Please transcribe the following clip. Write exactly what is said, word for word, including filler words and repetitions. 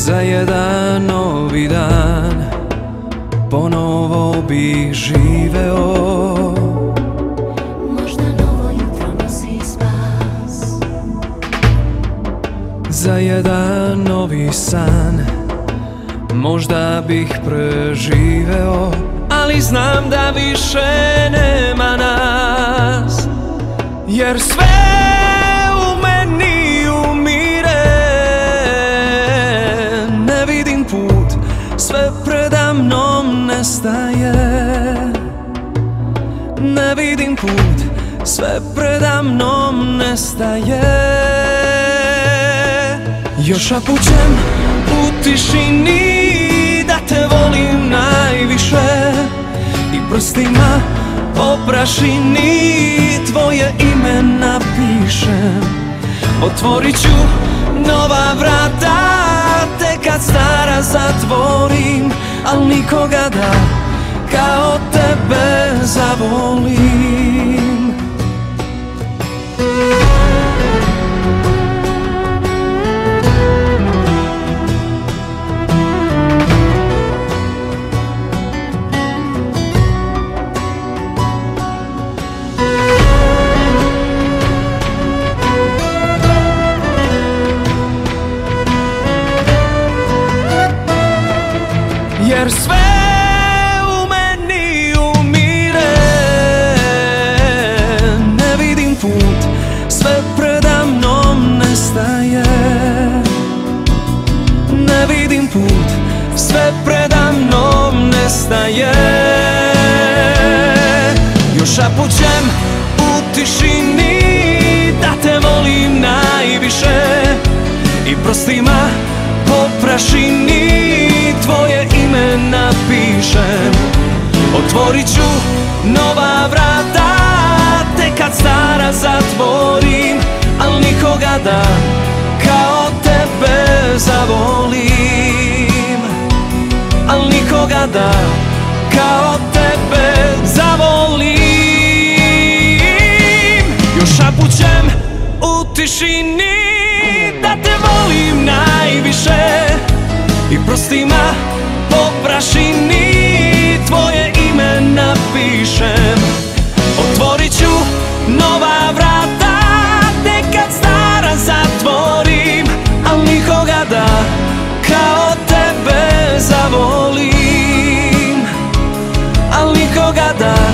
Za jedan novi dan ponovo bih živeo. Možda novo jutro nosi spas. Za jedan novi san možda bih preživeo, ali znam da više nema nas, jer sve u meni umire. Ne vidim put, sve preda mnom nestaje. Ne vidim put, sve preda mnom nestaje. Još šapućem u tišini da te volim najviše, i prstima po prašini tvoje ime napišem. Otvorit ću nova vrata te kad stara zatvorim, al nikoga da kao tebe zavolim. Jer sve u meni umire. Ne vidim put, sve preda mnom nestaje. Ne vidim put, sve preda mnom nestaje. Još šapućem u tišini da te volim najviše, i prstima po prašini tvoje ime napišem. Otvorit ću nova vrata te kad stara zatvorim, al nikoga da kao tebe zavolim. Al nikoga da kao tebe zavolim. Još šapućem u tišini da te volim najviše, i prstima po prašini tvoje ime napišem. Otvorit ću nova vrata te kad stara zatvorim, al nikoga da kao tebe zavolim. Al nikoga da